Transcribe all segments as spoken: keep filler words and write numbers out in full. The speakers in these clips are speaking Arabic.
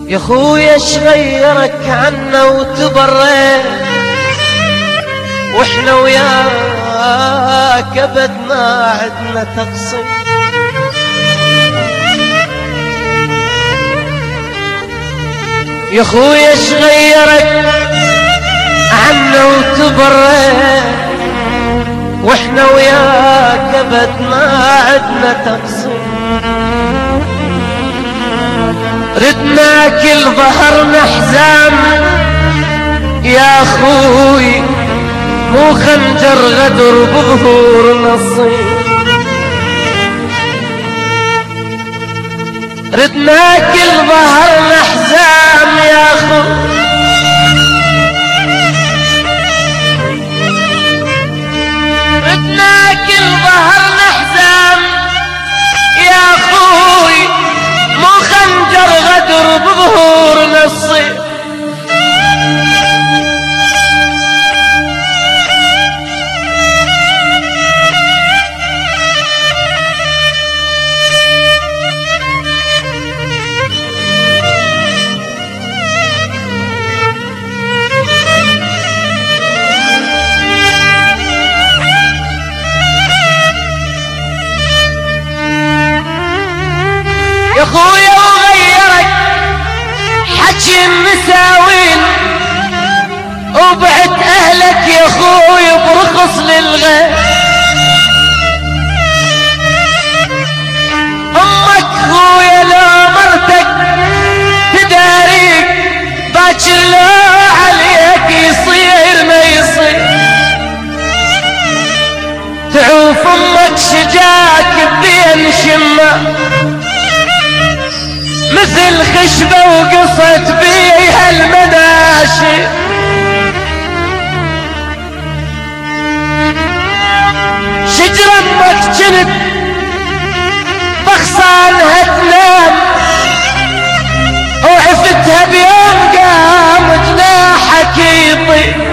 يا خويا اش غيرك عنا وتبريت واحنا وياك ابد ما عدنا تقصير. يا خويا اش غيرك عنا وتبريت واحنا وياك ابد ما عدنا تقصير. ردنا كل ظهرنا حزام يا اخوي مو خنجر غدر بظهور نصير. ردنا كل ظهرنا حزام يا اخوي ردنا كل ظهرنا حزام يا اخوي مو خنجر غدر بظهور نصير. يا خويا وغيرك حكي النساوين وبعت اهلك يا خوي برخص للغير. امك خويا لو مرتك تداريك باكر لو عليك يصير ما يصير. تعوف امك شجاك بين شمه مثل خشبة وقصت بيها المناشي. شجرة امك جنت بغصانها تنام وعفتها بيوم قام جناحك يطير.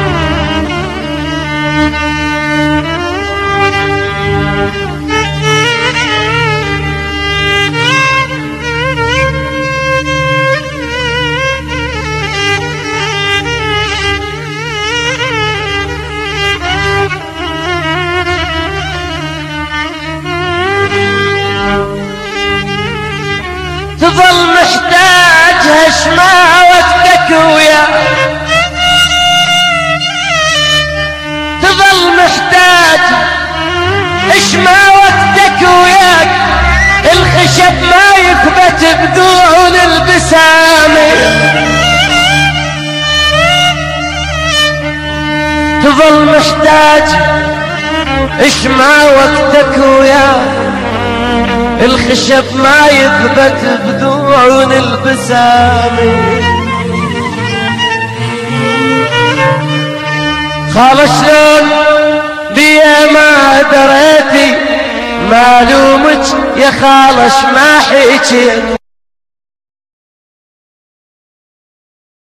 تظل محتاجها شماوتك ويا تظل محتاج شماوتك وياك. الخشب ما يثبت بدون البسامة. تظل محتاج شماوتك وياك. الخشب ما يثبت بدون البسامة. خاله شلون بيا ما دريتي ما لومك يا خالش ما حكيت.